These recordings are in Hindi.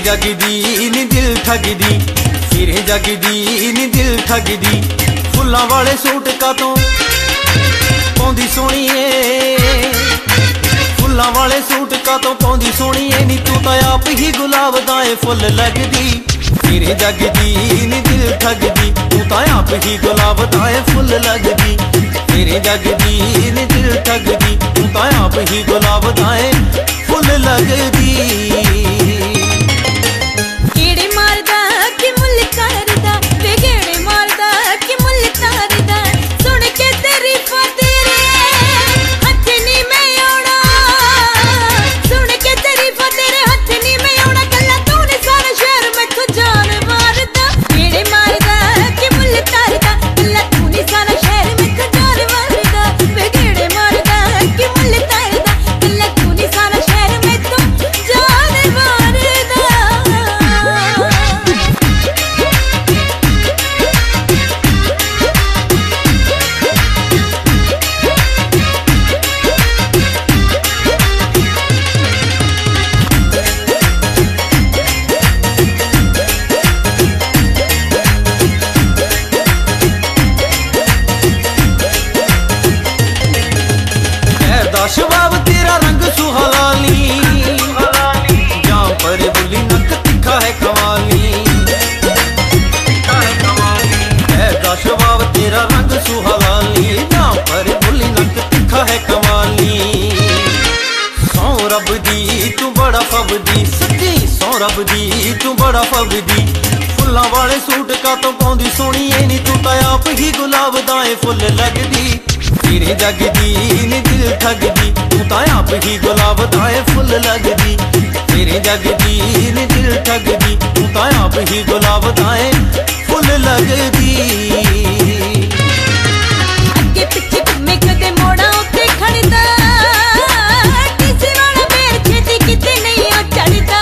जगदी नी दिल ठगदी, फिरे जगदी नी दिल ठगदी। फुल्लां वाले सूट का तो पौंदी सोहणीए, फुल्लां वाले सूट का तो पौंदी सोहणीए नी तू तां आप ही गुलाब दाए फुल लगदी। फिरे जगदी नी दिल ठगदी, तू तां आप ही गुलाब दाए फुल लगदी। फिरे जगदी नी दिल ठगदी, तू तां आप ही गुलाब दाए फुल लगदी। शबाब तेरा रंग सुहालाली, जाम पर बुली नक तिखा है कमाली। शबाब तेरा रंग सुहालाली, जाम पर बुली नक तिखा है कमाली। सौ रब दी तू बड़ा फबदी, सच्ची सौ रब दी तू बड़ा फबदी। फुल्लां वाले सूट का तो पौंदी सोहणीए नी तू तां आप ही गुलाब दाए फुल लगदी। फिरे जगदी नी दिल ठगदी, तू तां आप ही गुलाब दाए फुल लगदी। फिरे जगदी नी दिल ठगदी, तू तां आप ही गुलाब दाए फुल लगदी। अगे पिछे घूमे कदे मोड़ा उत्ते खड़दा, किसी वाला पैर छेती किते नहीं ओ चढ़दा।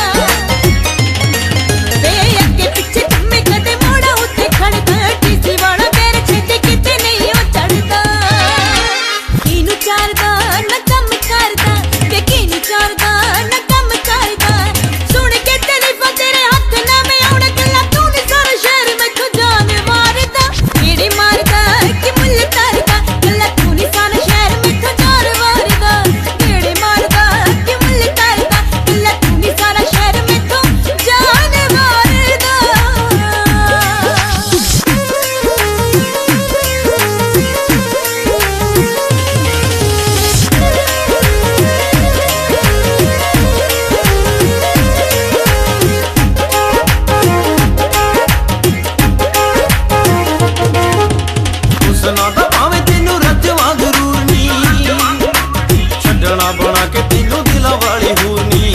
वे अगे पिछे घूमे कदे मोड़ा उत्ते खड़दा, किसी वाला पैर छेती किते नहीं ओ चढ़दा। किनू चारदा ना कम करदा, वे किनू चारदा ना कम करदा। सुन के तारीफां तेरे हथ ना मैं आउण गल्लां तू नी सारा शहर मैथों जान मारदा। केड़े मारदा कि मुल्ल तारदा, गल्लां तू नी सारा शहर मैथों जान मारदा। केड़े मारदा कि मुल्ल तारदा, गल्लां तू नी सारा शहर मैथों जान मारदा। हुस्ना दा भावें तैनू रज वांग रूरनी, छड्डना बना के तैनू दिलां वाली हूरनी।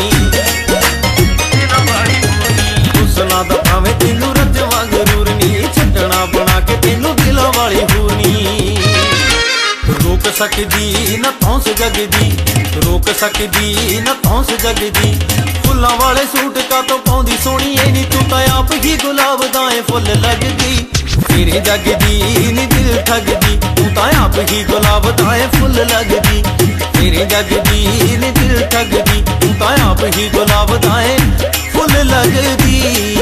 हुस्ना दा भावें तैनू रज वांग रूरनी, छड्डना बना के तैनू दिलां वाली हूरनी। रोक सकदी ना धौंस जगदी, रोक सकदी ना धौंस जगदी। फुल्लां वाले सूट का तो पौंदी सोहणीए नी तू तां आप ही गुलाब दाए फुल लगदी। फिरे जगदी नी दिल ठगदी, तू तां आप ही गुलाब दाए फुल लगदी। फिरे जगदी नी दिल ठगदी, तू तां आप ही गुलाब दाए फुल लगदी।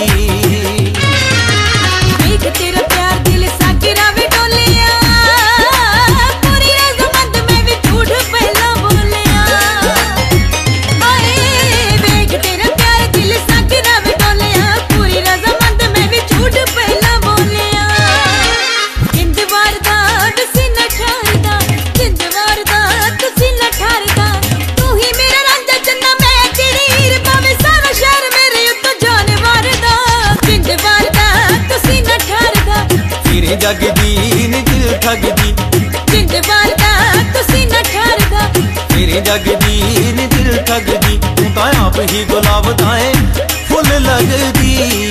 देख तेरा प्यार दिल साकिरा वे डोलिया, पूरी रज़मंद में भी झूठ पहला बोलिया। हाय देख तेरा प्यार दिल साकिरा वे डोलिया, पूरी रज़मंद में भी झूठ पहला बोलिया। जिंद वारदा तुसी न ठारदा, जिंद वारदा तुसी न ठारदा। तू ही मेरा रांझा चन्ना मैं तेरी हीर, भावें सारा शहर मेरे उत्तों जान वारदा। जिंद वारदा तुसी न ठारदा, फिरे जगदी नी दिल ठगदी, जिंद वारदा तुसी न ठारदा। फिरे जगदी नी दिल ठगदी, तू तां आप ही गुलाब दाए फुल लगदी।